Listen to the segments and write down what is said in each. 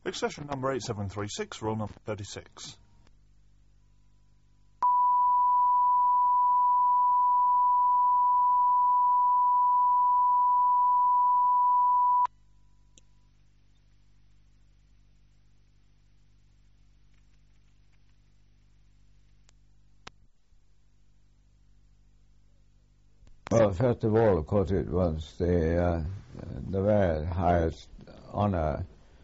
Accession number 8736, roll number 36. Well, first of all, of course, it was the very highest honour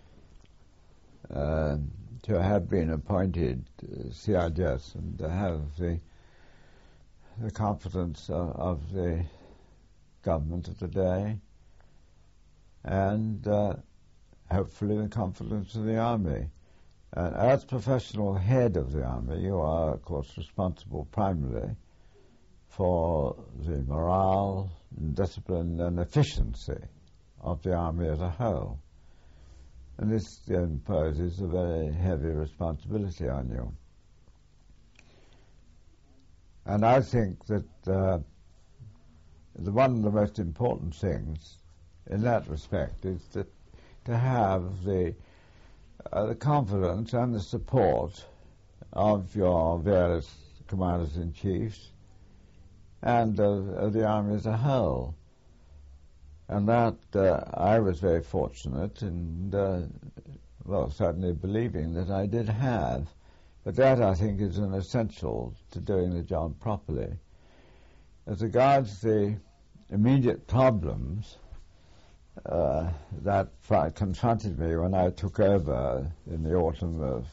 to have been appointed CIGS and to have the confidence of the government of the day and hopefully the confidence of the army. And as professional head of the army, you are, of course, responsible primarily for the morale, and discipline and efficiency of the army as a whole. And this imposes a very heavy responsibility on you. And I think that one of the most important things in that respect is that to have the confidence and the support of your various commanders-in-chiefs and of the army as a whole. And that I was very fortunate and, certainly believing that I did have. But that, I think, is an essential to doing the job properly. As regards the immediate problems that confronted me when I took over in the autumn of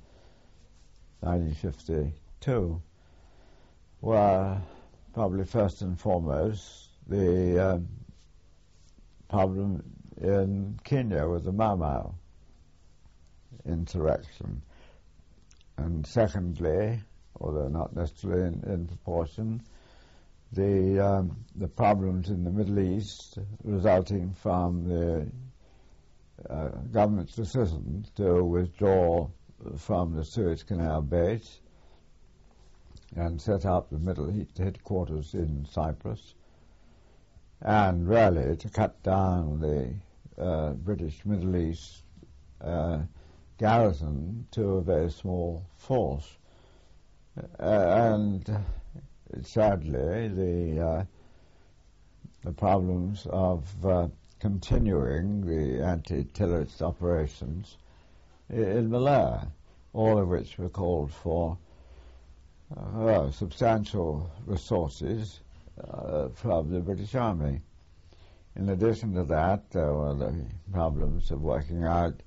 1952 were probably first and foremost the problem in Kenya with the Mau Mau insurrection, and secondly, although not necessarily in proportion, the problems in the Middle East resulting from the government's decision to withdraw from the Suez Canal base and set up the Middle East headquarters in Cyprus, and really to cut down the British Middle East garrison to a very small force. And sadly, the problems of continuing the anti-terrorist operations in Malaya, all of which were called for substantial resources from the British Army. In addition to that, there were the problems of working out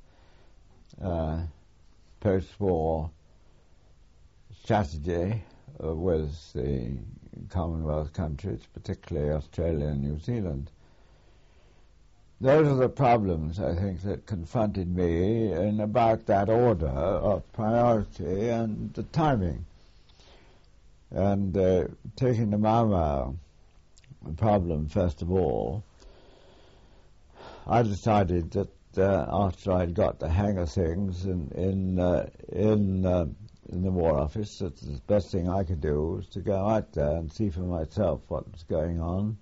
post-war strategy with the Commonwealth countries, particularly Australia and New Zealand. Those are the problems, I think, that confronted me in about that order of priority and the timing. And taking the Mau Mau problem first of all, I decided that after I'd got the hang of things in the War Office, that the best thing I could do was to go out there and see for myself what was going on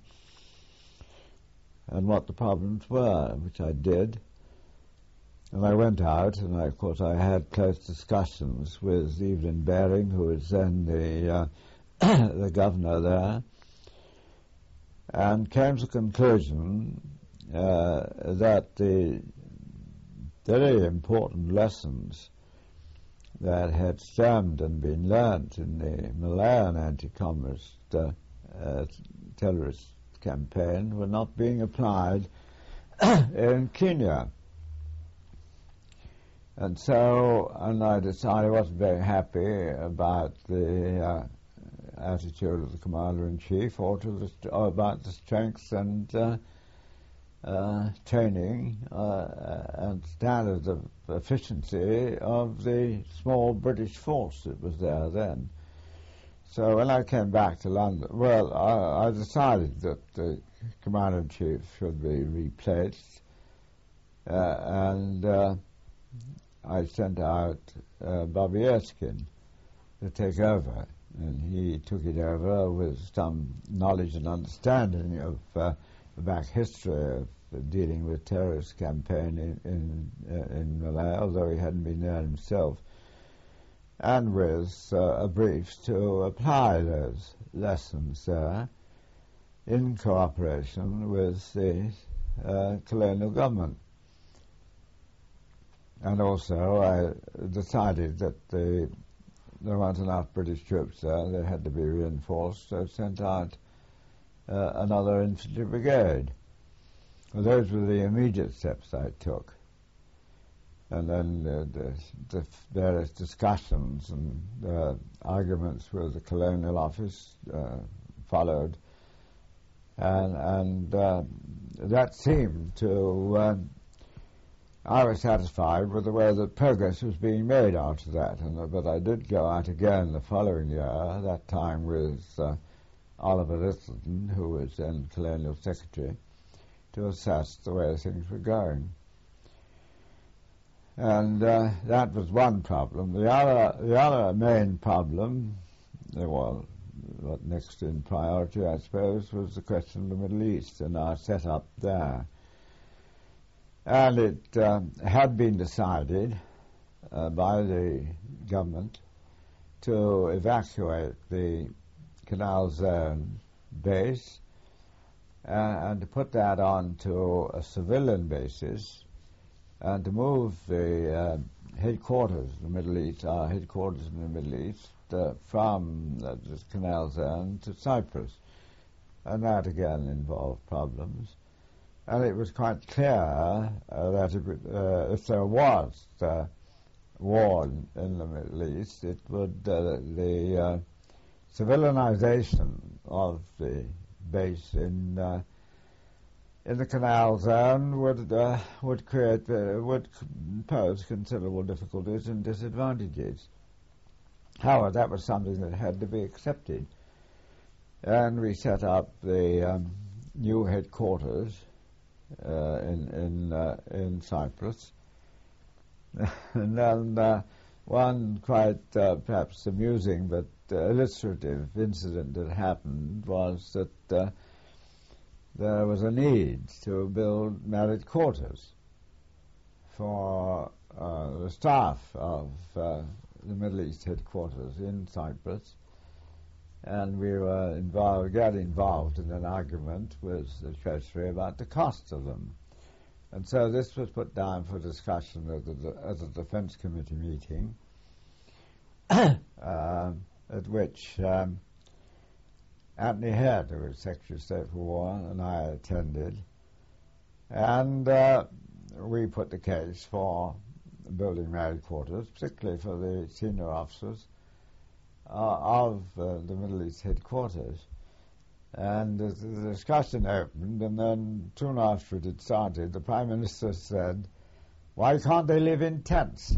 and what the problems were, which I did. And I went out, and of course I had close discussions with Evelyn Baring, who was then the governor there, and came to the conclusion that the very important lessons that had stemmed and been learnt in the Malayan anti-communist terrorist campaign were not being applied in Kenya. And I decided I wasn't very happy about the attitude of the Commander-in-Chief or about the strengths and training and standards of efficiency of the small British force that was there then. So when I came back to London, I decided that the Commander-in-Chief should be replaced, and I sent out Bobby Erskine to take over, and he took it over with some knowledge and understanding of back history of dealing with terrorist campaign in Malaya, although he hadn't been there himself, and with a brief to apply those lessons there in cooperation with the colonial government. And also I decided that there weren't enough British troops there, they had to be reinforced, so sent out another infantry brigade. Well, those were the immediate steps I took. And then the various discussions and arguments with the Colonial Office followed. And that seemed to... I was satisfied with the way that progress was being made after that. But I did go out again the following year, that time with Oliver Lyttelton, who was then Colonial Secretary, to assess the way things were going. And that was one problem. The other main problem, well, next in priority, I suppose, was the question of the Middle East and our setup there. And it had been decided by the government to evacuate the Canal Zone base and to put that onto a civilian basis and to move the headquarters in the Middle East, our headquarters in the Middle East, from the Canal Zone to Cyprus. And that again involved problems. And it was quite clear that if there was war in the Middle East, it would the civilization of the base in the Canal Zone would pose considerable difficulties and disadvantages. However, that was something that had to be accepted, and we set up the new headquarters in Cyprus. And then one quite perhaps amusing but illustrative incident that happened was that there was a need to build married quarters for the staff of the Middle East headquarters in Cyprus. And we were got involved in an argument with the Treasury about the cost of them. And so this was put down for discussion at the Defence Committee meeting, at which Anthony Head, who was Secretary of State for War, and I attended. And we put the case for building married quarters, particularly for the senior officers of the Middle East headquarters. And the discussion opened, and then soon after it had started, the Prime Minister said, "Why can't they live in tents?"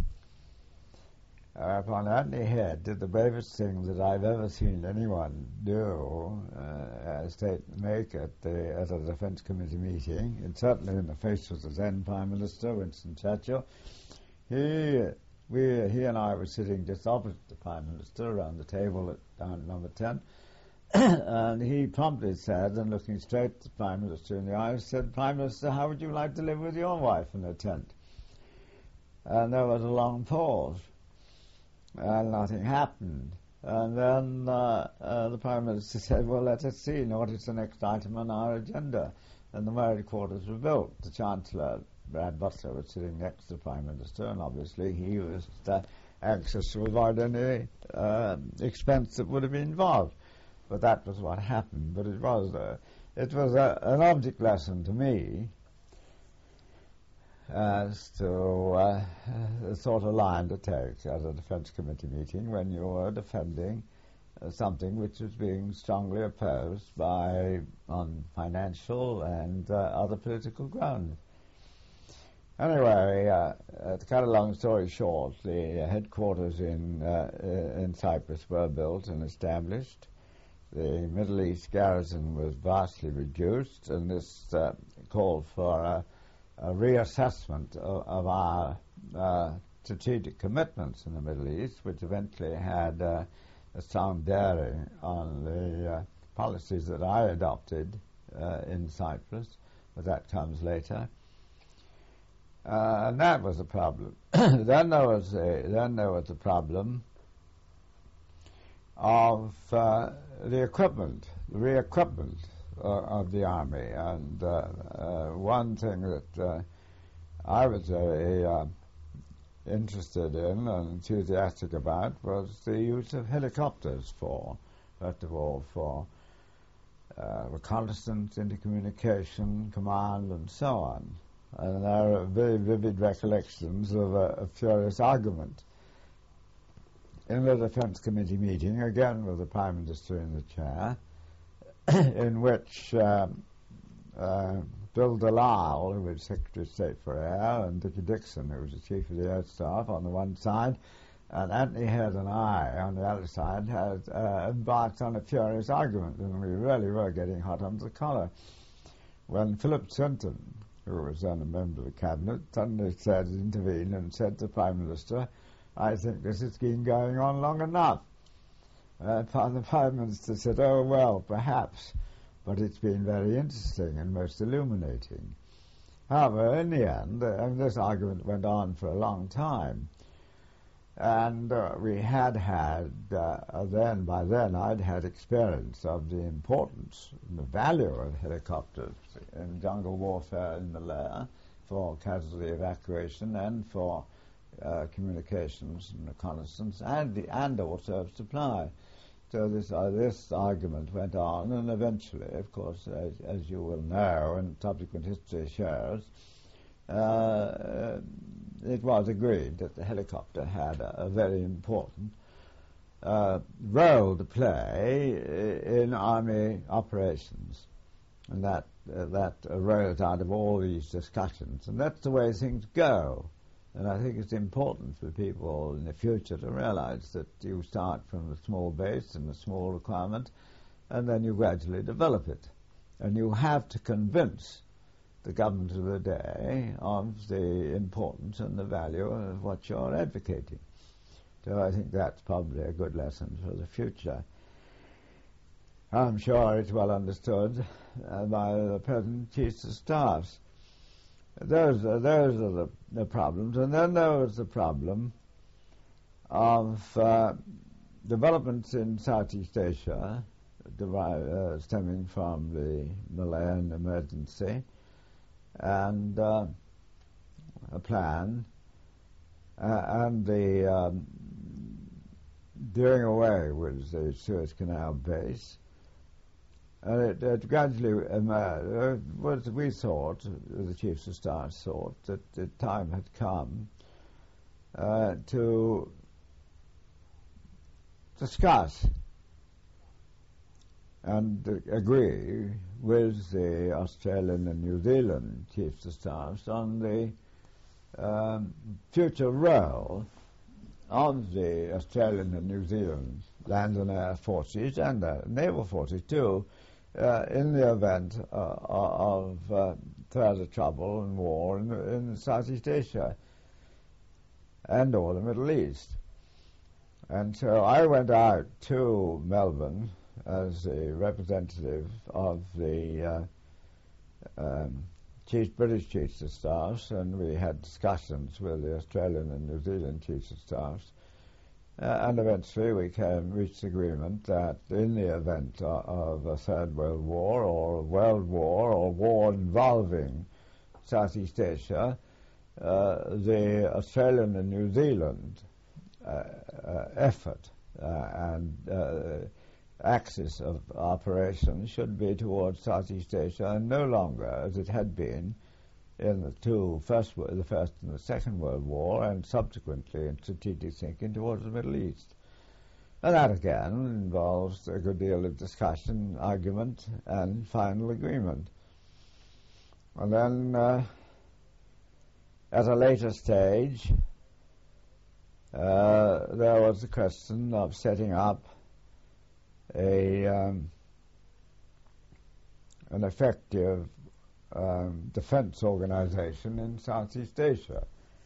Upon Anthony Head did the bravest thing that I've ever seen anyone do, make at a Defence Committee meeting, and certainly in the face of the then Prime Minister, Winston Churchill. He and I were sitting just opposite the Prime Minister around the table down at number 10, and he promptly said, and looking straight at the Prime Minister in the eyes, said, "Prime Minister, how would you like to live with your wife in a tent?" And there was a long pause, and nothing happened. And then the Prime Minister said, "Well, let us see what is the next item on our agenda." And the married quarters were built. The Chancellor, Brad Butler, was sitting next to the Prime Minister, and obviously he was anxious to avoid any expense that would have been involved. But that was what happened. But it was an object lesson to me as to the sort of line to take at a Defence Committee meeting when you were defending something which was being strongly opposed on financial and other political grounds. Anyway, to cut a long story short, the headquarters in Cyprus were built and established. The Middle East garrison was vastly reduced, and this called for a reassessment of our strategic commitments in the Middle East, which eventually had a sound bearing on the policies that I adopted in Cyprus, but that comes later. And that was a problem. Then there was the problem of the equipment, the re-equipment of the army. And one thing that I was very interested in and enthusiastic about was the use of helicopters first of all, for reconnaissance, intercommunication, command, and so on. And there are very vivid recollections of a furious argument in the Defence Committee meeting, again with the Prime Minister in the chair, in which Bill Delisle, who was Secretary of State for Air, and Dickie Dixon, who was the Chief of the Air Staff, on the one side, and Anthony Head and I, on the other side, had embarked on a furious argument, and we really were getting hot under the collar, when Philip Swinton, who was then a member of the Cabinet, suddenly intervened and said to the Prime Minister, "I think this has been going on long enough." The Prime Minister said, "Oh, well, perhaps, but it's been very interesting and most illuminating." However, in the end, this argument went on for a long time, and we had by then I'd had experience of the importance and the value of helicopters in jungle warfare in Malaya for casualty evacuation and for communications and reconnaissance and also of supply. So this argument went on, and eventually, of course, as you will know, and subsequent history shows, it was agreed that the helicopter had a very important role to play in army operations, and that arose out of all these discussions, and that's the way things go. And I think it's important for people in the future to realize that you start from a small base and a small requirement, and then you gradually develop it. And you have to convince the government of the day of the importance and the value of what you're advocating. So I think that's probably a good lesson for the future. I'm sure it's well understood by the present chiefs of staffs. Those are the problems. And then there was the problem of developments in Southeast Asia stemming from the Malayan emergency, and a plan, and the doing away with the Suez Canal base. And it gradually emerged, we thought, the Chiefs of Staff thought, that the time had come to discuss and agree with the Australian and New Zealand Chiefs of Staff on the future role of the Australian and New Zealand land and air forces and naval forces too, in the event of further trouble and war in Southeast Asia and or the Middle East. And so I went out to Melbourne as a representative of the British Chiefs of Staffs, and we had discussions with the Australian and New Zealand Chiefs of Staffs. And eventually we reached agreement that in the event of a Third World War or a World War or war involving Southeast Asia, the Australian and New Zealand effort and axis of operation should be towards Southeast Asia and no longer, as it had been in the first and the Second World War, and subsequently in strategic thinking towards the Middle East. And that again involves a good deal of discussion, argument, and final agreement. And then at a later stage, there was the question of setting up an effective defense organization in Southeast Asia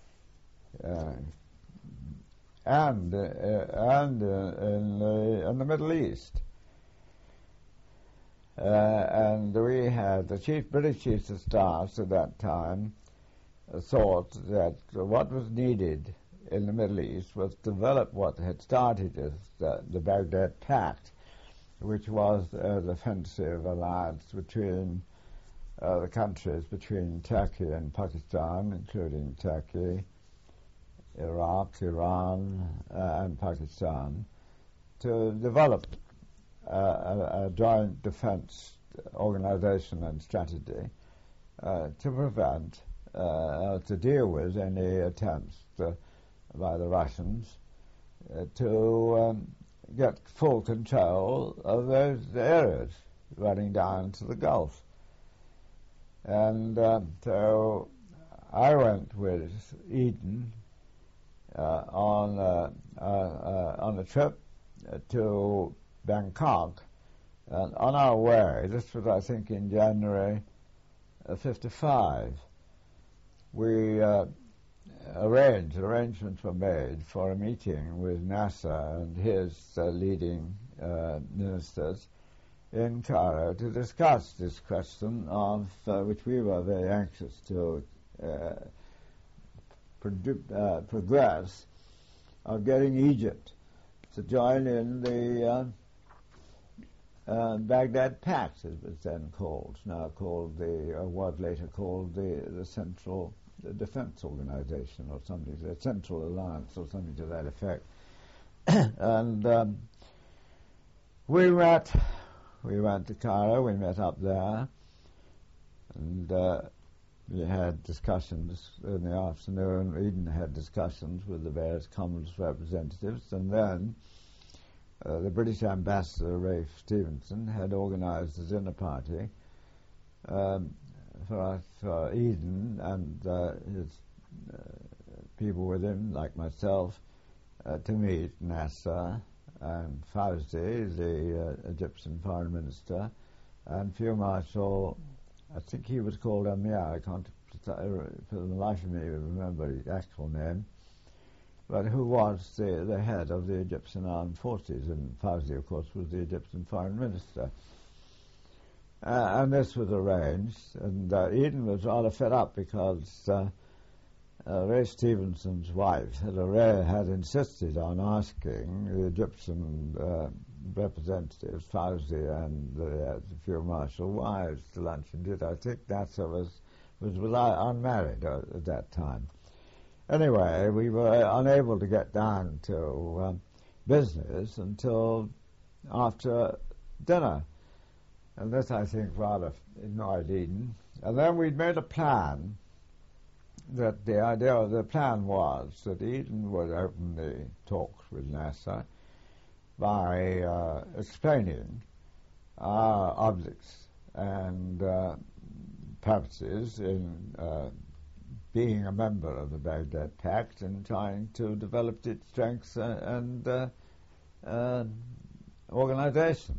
and in the Middle East. and we had the British chiefs of staff at that time thought that what was needed in the Middle East was to develop what had started as the Baghdad Pact, which was a defensive alliance between the countries between Turkey and Pakistan, including Turkey, Iraq, Iran, and Pakistan, to develop a joint defense organization and strategy to prevent, to deal with any attempts by the Russians to get full control of those areas running down to the Gulf. And so I went with Eden on a trip to Bangkok, and on our way, this was I think in January of '55, we arrangements were made for a meeting with Nasser and his leading ministers in Cairo to discuss this question of which we were very anxious to progress, of getting Egypt to join in the Baghdad Pact, as it was then called, now called was later called the Central Defense Organization or something, the Central Alliance or something to that effect. And we went to Cairo, we met up there, and we had discussions in the afternoon. Eden had discussions with the various Commons representatives, and then the British ambassador, Rafe Stevenson, had organized a dinner party for Eden and his people with him, like myself, to meet Nasser and Fawzi, the Egyptian foreign minister, and Field Marshal, I think he was called Amir, I can't for the life of me remember his actual name, but who was the head of the Egyptian armed forces, and Fawzi, of course, was the Egyptian foreign minister. And this was arranged, and Eden was rather fed up because Ray Stevenson's wife had insisted on asking the Egyptian representatives, Fawzi and the Field Marshal, wives to lunch and dinner. I think Nasser was unmarried at that time. Anyway, we were unable to get down to business until after dinner. And this, I think, rather annoyed Eden. And then we'd made a plan that the plan was that Eden would open the talks with Nasser by explaining our objects and purposes in being a member of the Baghdad Pact and trying to develop its strengths and organization.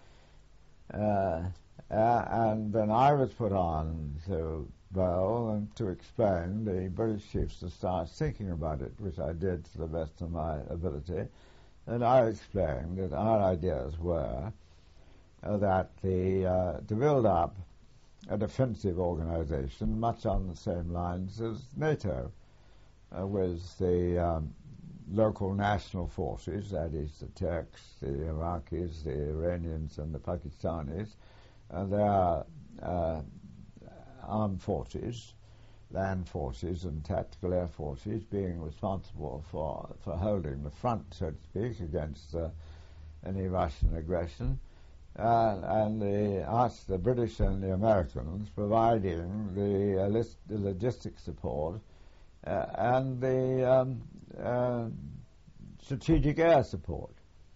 And then I was put on to bowl and to explain the British chiefs to start thinking about it, which I did to the best of my ability. And I explained that our ideas were that to build up a defensive organization much on the same lines as NATO, with the local national forces, that is the Turks, the Iraqis, the Iranians and the Pakistanis, and their armed forces, land forces and tactical air forces being responsible for holding the front, so to speak, against any Russian aggression, and the British and the Americans providing the logistic support and the strategic air support,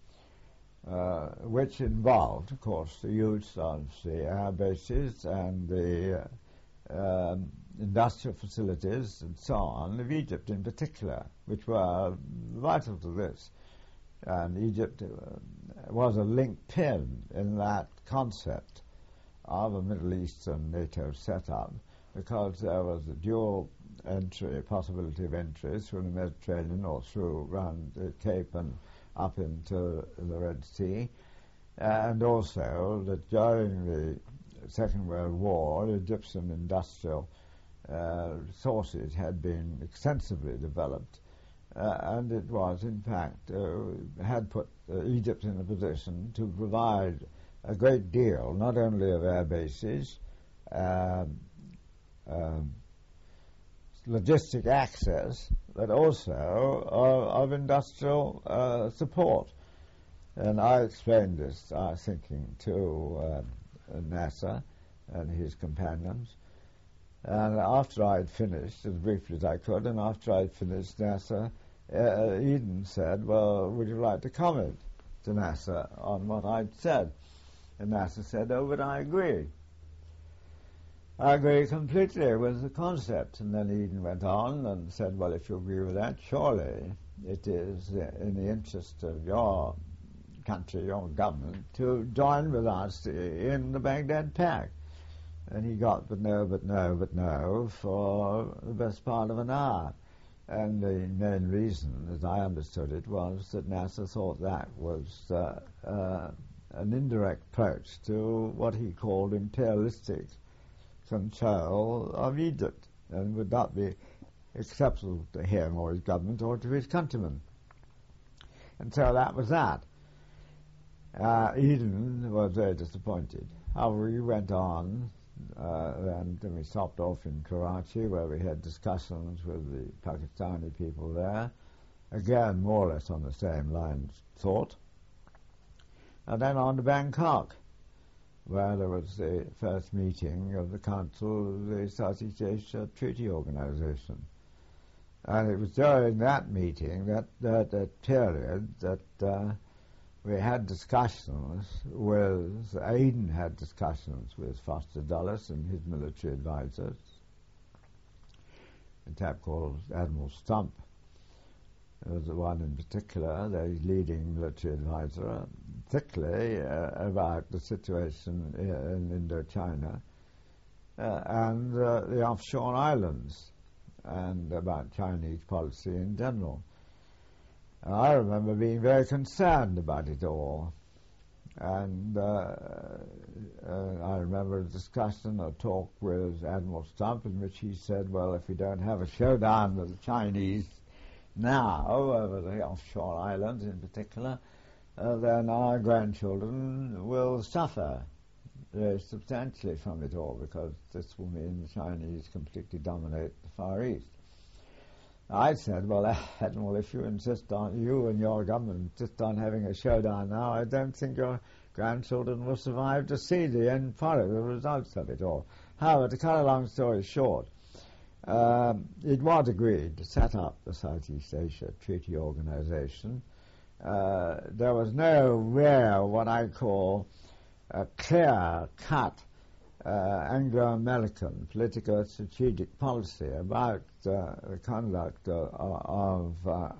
which involved, of course, the use of the air bases and the industrial facilities and so on of Egypt in particular, which were vital to this. And Egypt was a link pin in that concept of a Middle Eastern NATO setup, because there was a dual possibility of entry through the Mediterranean or through around the Cape and up into the Red Sea, and also that during the Second World War, Egyptian industrial resources had been extensively developed, and it was, in fact, had put Egypt in a position to provide a great deal, not only of air bases, logistic access, but also of industrial support. And I explained this, thinking, to Nasser and his companions. And after I had finished, as briefly as I could, and after I had finished, Nasser, Eden said, well, would you like to comment to Nasser on what I'd said? And Nasser said, oh, but I agree. I agree completely with the concept. And then Eden went on and said, well, if you agree with that, surely it is in the interest of your country, your government, to join with us in the Baghdad Pact. And he got but no, but no, but no for the best part of an hour. And the main reason, as I understood it, was that Nasser thought that was an indirect approach to what he called imperialistic control of Egypt, and would not be acceptable to him or his government or to his countrymen. And so that was that. Eden was very disappointed. However, we went on, and then we stopped off in Karachi, where we had discussions with the Pakistani people there, again more or less on the same lines of thought, and then on to Bangkok, where there was the first meeting of the Council of the Southeast Asia Treaty Organization. And it was during that meeting, that period, that we had discussions with, Aden had discussions with Foster Dulles and his military advisors, a chap called Admiral Stump. There was the one in particular, the leading military advisor, particularly about the situation in Indochina and the offshore islands, and about Chinese policy in general. And I remember being very concerned about it all. And I remember a discussion, a talk with Admiral Stump, in which he said, well, if we don't have a showdown with the Chinese now, over the offshore islands in particular, then our grandchildren will suffer very substantially from it all, because this will mean the Chinese completely dominate the Far East. I said, well, Admiral, if you insist on, you and your government insist on having a showdown now, I don't think your grandchildren will survive to see the end product, the results of it all. However, to cut a long story short, it was agreed to set up the Southeast Asia Treaty Organization. There was no real, what I call, a clear-cut Anglo-American political strategic policy about the conduct of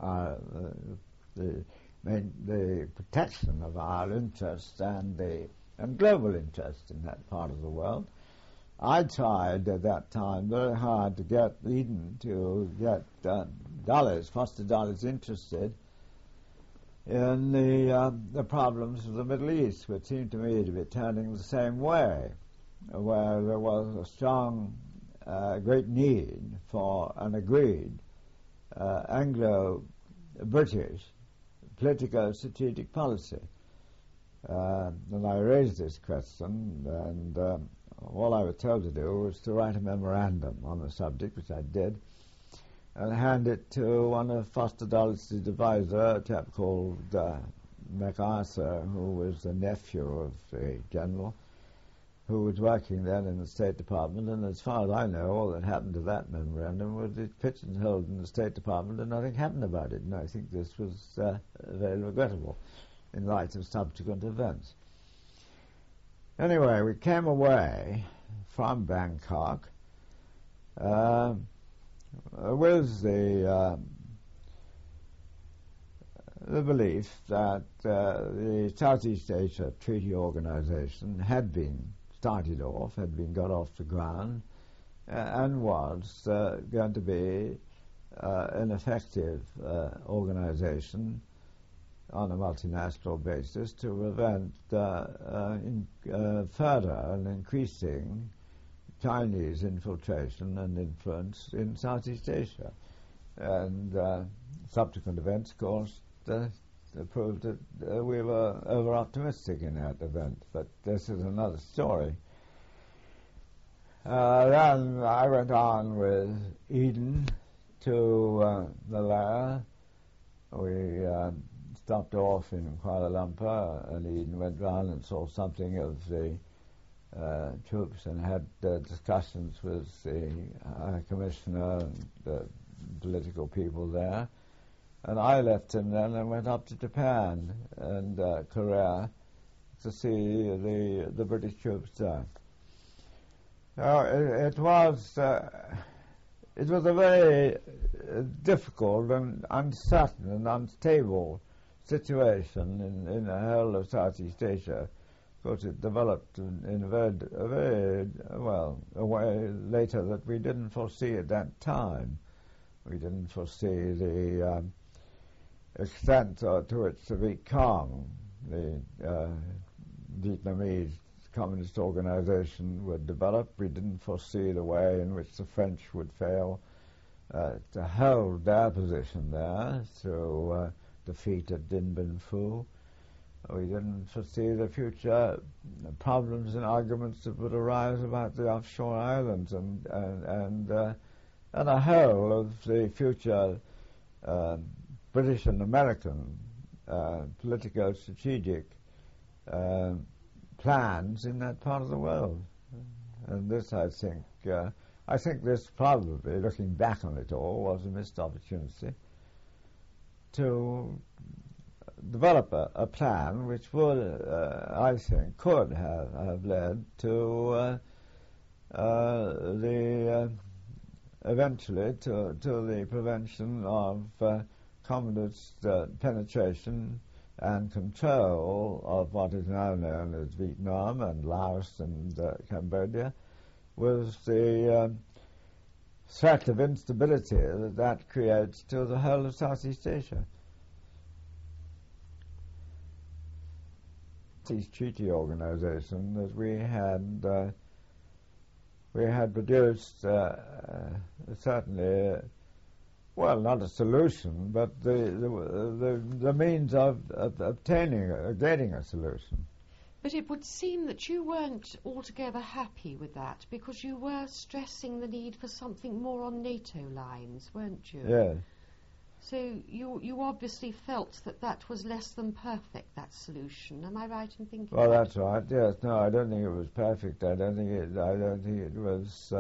the protection of our interests and global interests in that part of the world. I tried at that time very hard to get Eden to get Foster Dulles interested in the problems of the Middle East, which seemed to me to be turning the same way, where there was a strong, great need for an agreed Anglo-British political strategic policy. And I raised this question, and all I was told to do was to write a memorandum on the subject, which I did, and hand it to one of Foster Dulles' advisor, a chap called MacArthur, who was the nephew of the general, who was working then in the State Department. And as far as I know, all that happened to that memorandum was it pigeonholed in the State Department and nothing happened about it. And I think this was very regrettable in light of subsequent events. Anyway, we came away from Bangkok with the belief that the Southeast Asia Treaty Organization had been started off, had been got off the ground, and was going to be an effective organization on a multinational basis to prevent further and increasing Chinese infiltration and influence in Southeast Asia. And subsequent events, of course, proved that we were over-optimistic in that event. But this is another story. Then I went on with Eden to Malaya. We stopped off in Kuala Lumpur, and Eden went round and saw something of the troops and had discussions with the High Commissioner and the political people there. And I left him then and went up to Japan and Korea to see the British troops there. It was a very difficult and uncertain and unstable situation in the whole of Southeast Asia. Of course, it developed in a way later that we didn't foresee at that time. We didn't foresee the extent to which the Viet Cong, the Vietnamese communist organization, would develop. We didn't foresee the way in which the French would fail to hold their position there through defeat at Dien Bien Phu. We didn't foresee the future problems and arguments that would arise about the offshore islands and a whole of the future British and American political strategic plans in that part of the world. And this, I think this probably, looking back on it all, was a missed opportunity to develop a plan which would, I think, could have led to eventually to the prevention of communist penetration and control of what is now known as Vietnam and Laos and Cambodia, was the threat of instability that creates to the whole of Southeast Asia. This treaty organization that we had produced certainly, well, not a solution, but the means of getting a solution. But it would seem that you weren't altogether happy with that, because you were stressing the need for something more on NATO lines, weren't you? Yes. So you obviously felt that was less than perfect, that solution. Am I right in thinking? Well, that's right. Yes. No, I don't think it was perfect. I don't think it was.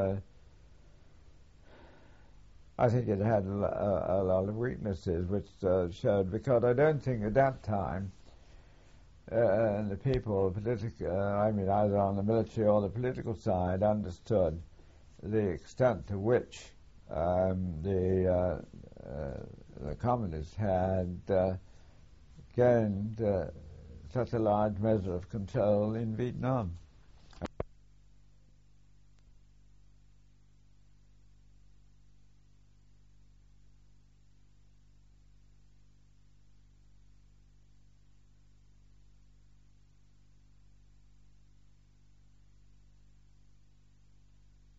I think it had a lot of weaknesses, which showed, because I don't think at that time the people, either on the military or the political side, understood the extent to which the communists had gained such a large measure of control in Vietnam.